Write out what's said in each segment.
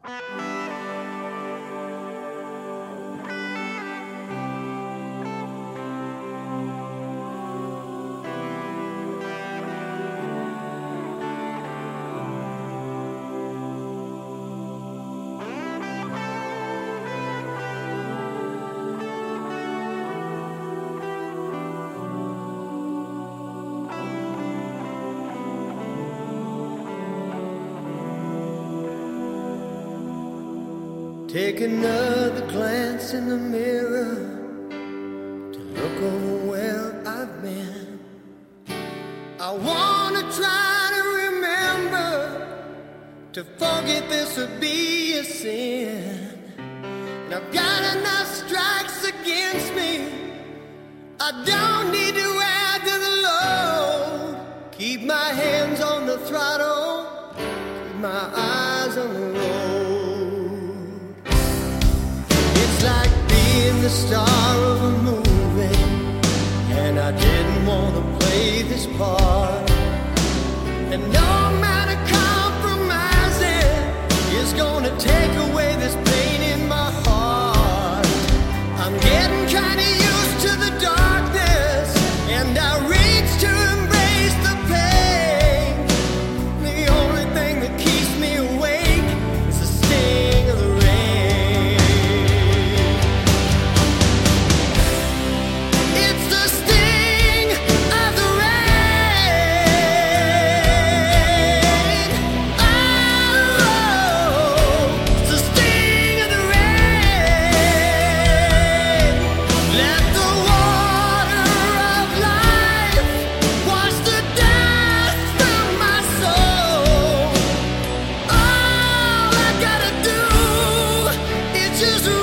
Take another glance in the mirror to look over where I've been. I wanna try to remember, to forget this would be a sin. And I've got enough strikes against me, I don't need to add to the load. Keep my hands on the throttle, keep my eyes on the road. It's like being the star of a movie, and I didn't want to play this part. And no amount of compromising is gonna take away this pain in my heart. I'm getting kinda used to the darkness, and I reach to embrace the pain. The only thing that keeps me awake is the sting of the rain. It's the sting of the rain. Oh, it's the sting of the rain. Let the water of life wash the dust from my soul. All I gotta do is just roll.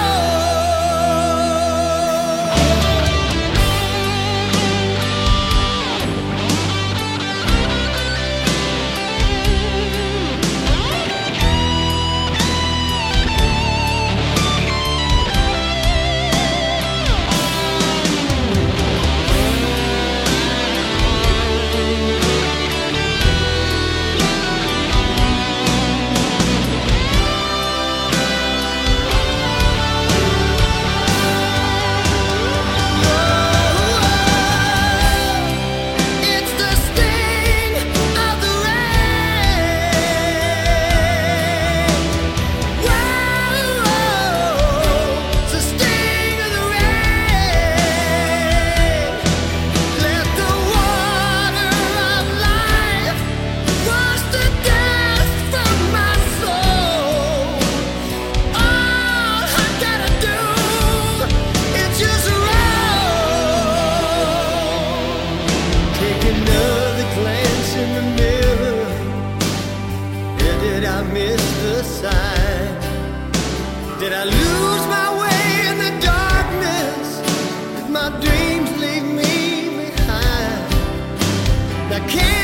It's the sting of the rain. Whoa, it's the sting of the rain. Let the water of life wash the dust from my soul. All I gotta do is just roll. Take another glance in the mirror. Where did I miss the sign? Did I lose my way in the darkness? Did my dreams leave me behind? I can't